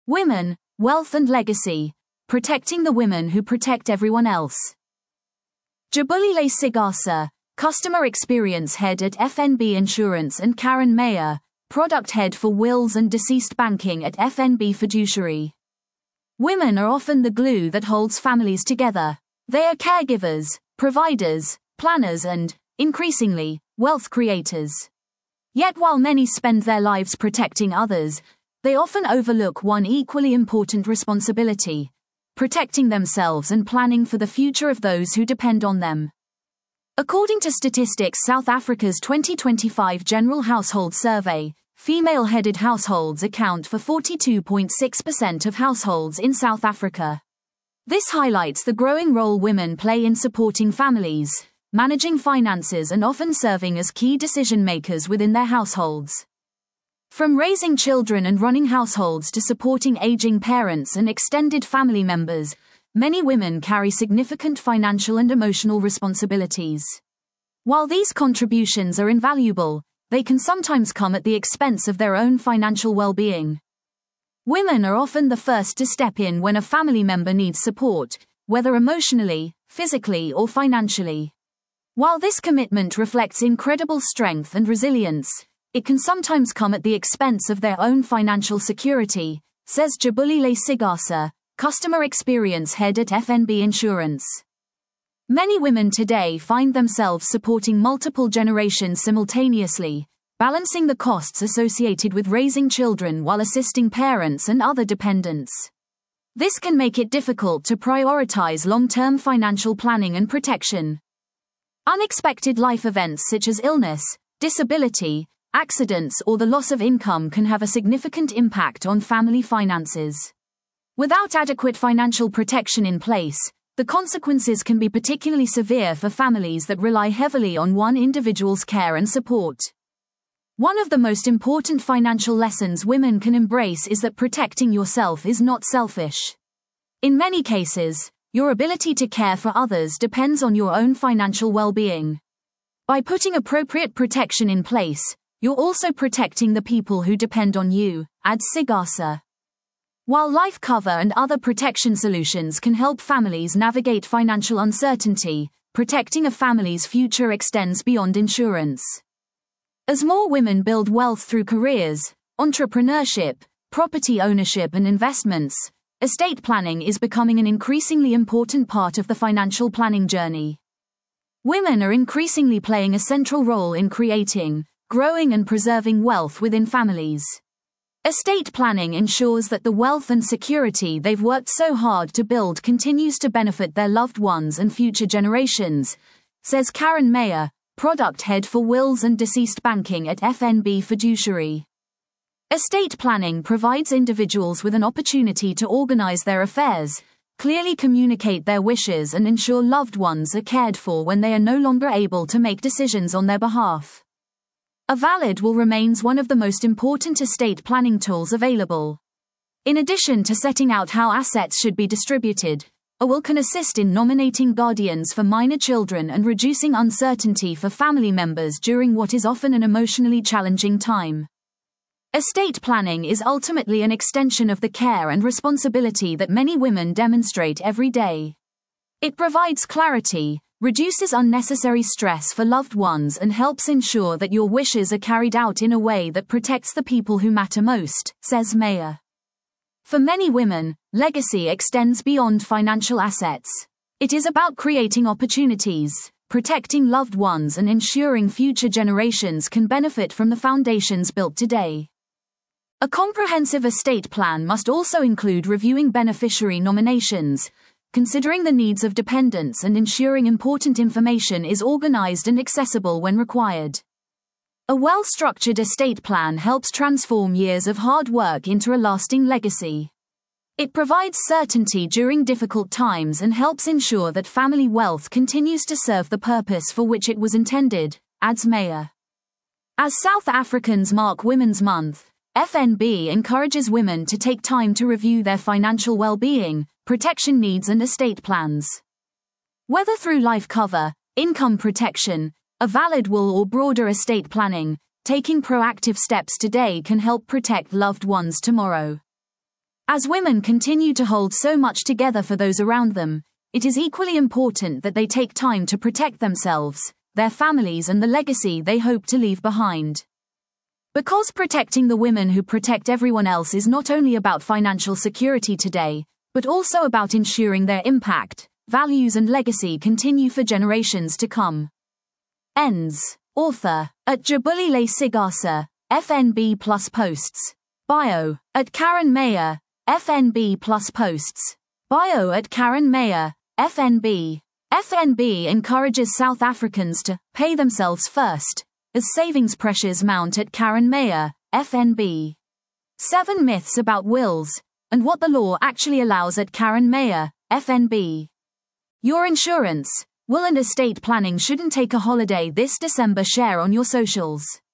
Women, wealth and legacy. Protecting the women who protect everyone else. Jabulile Sigasa, Customer Experience Head at FNB Insurance, and Karen Mayer, Product Head for Wills and Deceased Banking at FNB Fiduciary. Women are often the glue that holds families together. They are caregivers, providers, planners and, increasingly, wealth creators. Yet while many spend their lives protecting others, they often overlook one equally important responsibility: protecting themselves and planning for the future of those who depend on them. According to Statistics South Africa's 2025 General Household Survey, female-headed households account for 42.6% of households in South Africa. This highlights the growing role women play in supporting families, managing finances, and often serving as key decision-makers within their households. From raising children and running households to supporting aging parents and extended family members, many women carry significant financial and emotional responsibilities. While these contributions are invaluable, they can sometimes come at the expense of their own financial well-being. Women are often the first to step in when a family member needs support, whether emotionally, physically, or financially. While this commitment reflects incredible strength and resilience, it can sometimes come at the expense of their own financial security, says Jabulile Sigasa, Customer Experience Head at FNB Insurance. Many women today find themselves supporting multiple generations simultaneously, balancing the costs associated with raising children while assisting parents and other dependents. This can make it difficult to prioritize long-term financial planning and protection. Unexpected life events such as illness, disability, accidents, or the loss of income can have a significant impact on family finances. Without adequate financial protection in place, the consequences can be particularly severe for families that rely heavily on one individual's care and support. One of the most important financial lessons women can embrace is that protecting yourself is not selfish. In many cases, your ability to care for others depends on your own financial well-being. By putting appropriate protection in place, you're also protecting the people who depend on you, adds Sigasa. While life cover and other protection solutions can help families navigate financial uncertainty, protecting a family's future extends beyond insurance. As more women build wealth through careers, entrepreneurship, property ownership, and investments, estate planning is becoming an increasingly important part of the financial planning journey. Women are increasingly playing a central role in creating, growing, and preserving wealth within families. Estate planning ensures that the wealth and security they've worked so hard to build continues to benefit their loved ones and future generations, says Karen Mayer, Product Head for Wills and Deceased Banking at FNB Fiduciary. Estate planning provides individuals with an opportunity to organize their affairs, clearly communicate their wishes, and ensure loved ones are cared for when they are no longer able to make decisions on their behalf. A valid will remains one of the most important estate planning tools available. In addition to setting out how assets should be distributed, a will can assist in nominating guardians for minor children and reducing uncertainty for family members during what is often an emotionally challenging time. Estate planning is ultimately an extension of the care and responsibility that many women demonstrate every day. It provides clarity, reduces unnecessary stress for loved ones, and helps ensure that your wishes are carried out in a way that protects the people who matter most, says Mayer. For many women, legacy extends beyond financial assets. It is about creating opportunities, protecting loved ones, and ensuring future generations can benefit from the foundations built today. A comprehensive estate plan must also include reviewing beneficiary nominations, considering the needs of dependents, and ensuring important information is organized and accessible when required. A well-structured estate plan helps transform years of hard work into a lasting legacy. It provides certainty during difficult times and helps ensure that family wealth continues to serve the purpose for which it was intended, adds Mayer. As South Africans mark Women's Month, FNB encourages women to take time to review their financial well-being, protection needs, and estate plans. Whether through life cover, income protection, a valid will, or broader estate planning, taking proactive steps today can help protect loved ones tomorrow. As women continue to hold so much together for those around them, it is equally important that they take time to protect themselves, their families, and the legacy they hope to leave behind. Because protecting the women who protect everyone else is not only about financial security today, but also about ensuring their impact, values, and legacy continue for generations to come. Ends. Author, at Jabulile Sigasa, FNB Plus Posts. Bio, at Karen Mayer, FNB Plus Posts. Bio at Karen Mayer, FNB. FNB encourages South Africans to pay themselves first, as savings pressures mount at Karen Mayer, FNB. 7 myths about wills, and what the law actually allows at Karen Mayer, FNB. Your insurance, will and estate planning shouldn't take a holiday this December. Share on your socials.